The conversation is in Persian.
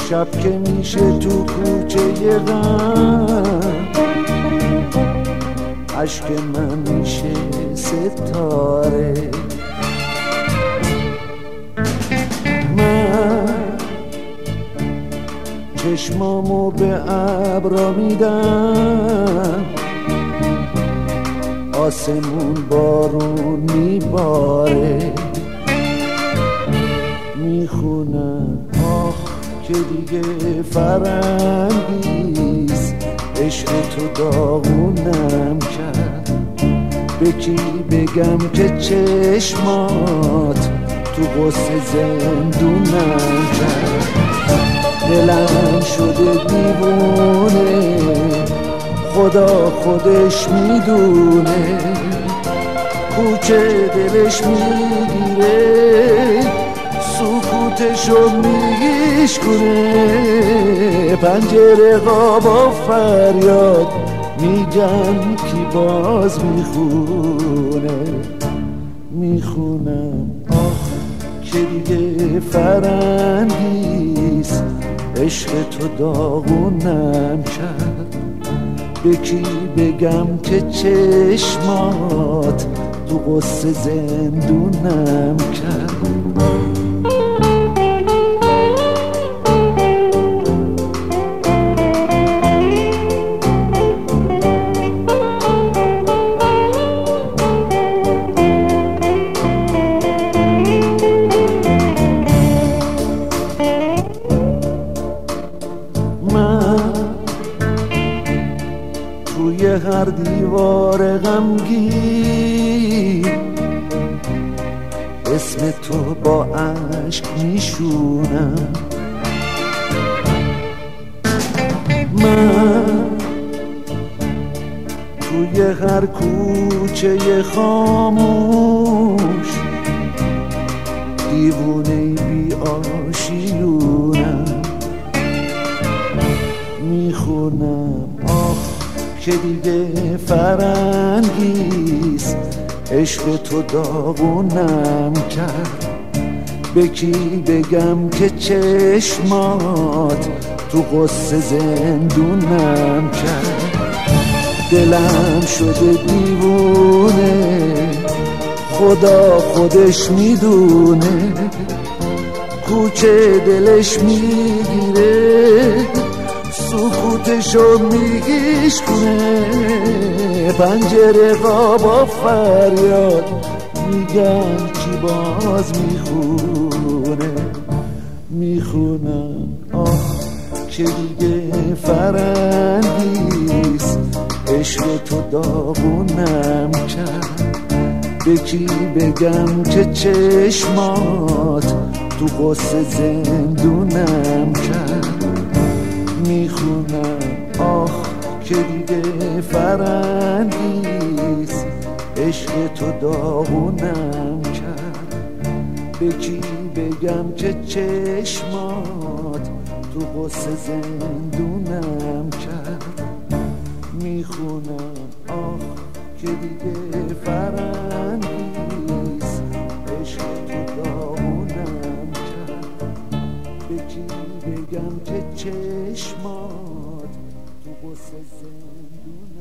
شب که میشه تو کوچه غم عشق من میشه ستاره. من چشمامو به ابرا میدم، آسمون بارون میباره. میخونم آخ که دیگه فرنگیست، عشق تو داغونم کرد. به کی بگم که چشمات تو غصه زندونم کرد. دلم شده دیوونه، خدا خودش میدونه. کوچه دلش میگیره، سکوتشو میشکنه. پنجره با فریاد میگن کی باز میخونه. میخونم آخ که دیگه فرنگیست، عشق تو داغونم کرد. به کی بگم که چشمات تو غصه زندونم کرد. توی هر دیوار غمگین اسم تو با عشق میشونم. من توی هر کوچه خاموش دیوونه بی آشیونم. میخونم آخ که دیگه فرنگیست، عشق تو داغونم کرد. به کی بگم که چشمات تو غصه زندونم کرد. دلم شده دیوونه، خدا خودش میدونه. کوچه دلش میگیره، سکوتشو میشکنه. پنجره با فریاد میگن کی باز میخونه. میخونم آه که دیگه فرنگیست، عشق تو داغونم کرد. به کی بگم که چشمات تو غصه زندونم کرد. میخونم آخ که دیگه فرنگیست، عشق تو داغونم کرد. به کی بگم که چشمات تو غصه زندونم کرد. میخونم آخ که دیگه فرنگیست، عشق تو داغونم کرد. به کی بگم که چشمات تو غصه زندونم